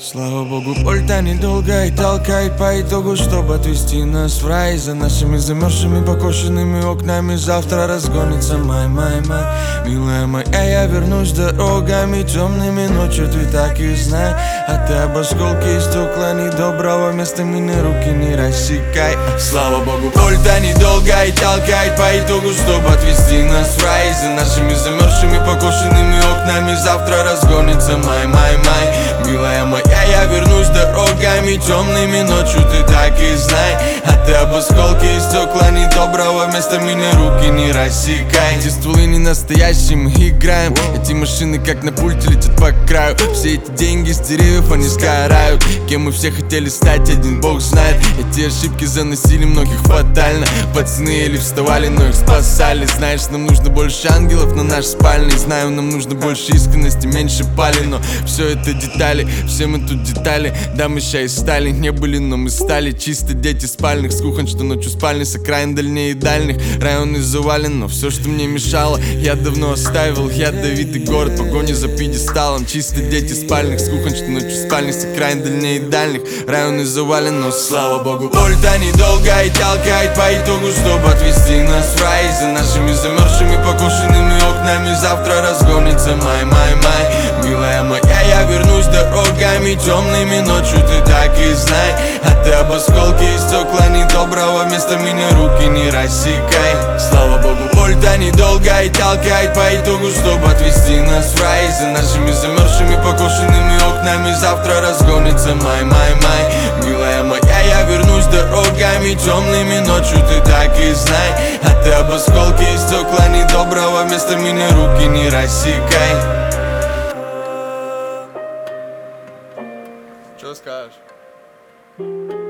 Слава богу, боль-то недолго и толкает по итогу, чтобы отвести нас в рай. За нашими замерзшими покошенными окнами завтра разгонится май. Милая моя, я вернусь дорогами темными ночью, ты так и знай. А ты об осколке и стекла недоброго места мне руки не рассекай. Слава богу, боль-то недолго и толкает по итогу, чтобы отвести нас в рай. За нашими замерзшими покошенными окнами завтра разгонится май. Милая моя, я вернусь дорогами темными ночью, ты так и знай. А ты об осколке и стекла недоброго места меня руки не рассекай. Эти стволы не настоящие, мы играем. Эти машины как на пульте летят по краю. Все эти деньги с деревьев, они сгорают. Кем мы все хотели стать, один бог знает. Эти ошибки заносили многих фатально. Пацаны еле вставали, но их спасали. Знаешь, нам нужно больше ангелов на наш спальный. Знаю, нам нужно больше искренности, меньше пали. Но все это детали, все мы тут детали. Да, мы ща и стали, не были, но мы стали. Чисто дети спальных, с кухонь, что ночью спальни, с окраин дальнее и дальних. Районы завален, но все, что мне мешало, я давно оставил. Ядовитый город, погони за пьедесталом. Чисто дети спальных, с кухонь, что ночью спальни, с окраин дальнее и дальних. Районы завален, но слава богу, боль-то недолго и толкает по итогу, чтобы отвести нас в рай. За нашими замерзшими покошенными окнами завтра разгонится май. Милая моя, я вернусь дорогами темными ночью, ты так и знай. А ты об осколке и стекла недоброго места меня руки не рассекай. Слава богу, боль-то недолго и толкает по итогу, чтобы отвести нас в рай. За нашими замерзшими покошенными окнами завтра разгонится май. Милая моя, я вернусь дорогами темными ночью, ты так и знай. А ты об осколке и стекла недоброго места меня руки не рассекай. Что скажешь?